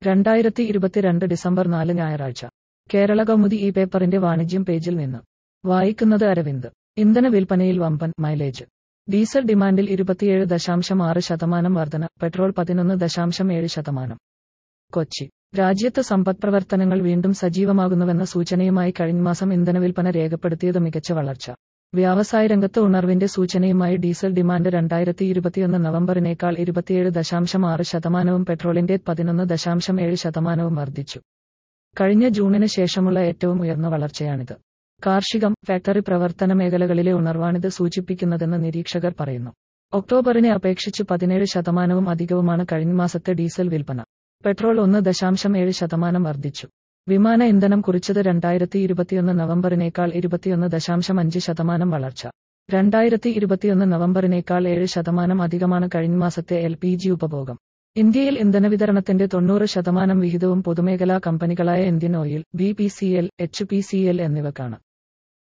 2022 December 4 ഞായറാഴ്ച. കേരള കൗമുദി ഈ പേപ്പറിന്റെ വാണിജ്യം പേജിൽ നിന്ന് വായിക്കുന്നത് അരവിന്ദ്. ഇന്ധന വിൽപ്പനയിൽ വമ്പൻ മൈലേജ്. ഡീസൽ ഡിമാൻഡിൽ 27.6% വർധന, പെട്രോൾ 11.7%. കൊച്ചി. രാജ്യത്ത് സമ്പദ്പ്രവർത്തനങ്ങൾ വീണ്ടും സജീവമാകുന്നുവെന്ന സൂചനയുമായി കഴിഞ്ഞമാസം ഇന്ധനവിൽപ്പന രേഖപ്പെടുത്തിയത് മികച്ച വളർച്ച. വ്യവസായ രംഗത്ത് ഉണർവിന്റെ സൂചനയുമായി ഡീസൽ ഡിമാൻഡ് 2021 നവംബറിനേക്കാൾ 27.6%, പെട്രോളിന്റെ 11.7% വർദ്ധിച്ചു. കഴിഞ്ഞ ജൂണിന് ശേഷമുള്ള ഏറ്റവും ഉയർന്ന വളർച്ചയാണിത്. കാർഷികം, ഫാക്ടറി പ്രവർത്തന മേഖലകളിലെ ഉണർവാണിത് സൂചിപ്പിക്കുന്നതെന്ന് നിരീക്ഷകർ പറയുന്നു. ഒക്ടോബറിനെ അപേക്ഷിച്ച് 17% അധികവുമാണ് കഴിഞ്ഞമാസത്തെ ഡീസൽ വിൽപ്പന. പെട്രോൾ 1.7% വർദ്ധിച്ചു. വിമാന ഇന്ധനം കുറിച്ചത് 2021 നവംബറിനേക്കാൾ 21.5% വളർച്ച. 2021 നവംബറിനേക്കാൾ 7% അധികമാണ് കഴിഞ്ഞമാസത്തെ LPG ഉപഭോഗം. ഇന്ത്യയിൽ ഇന്ധന വിതരണത്തിന്റെ 90% വിഹിതവും പൊതുമേഖലാ കമ്പനികളായ ഇന്ത്യൻ ഓയിൽ, BPCL, HPCL എന്നിവക്കാണ്.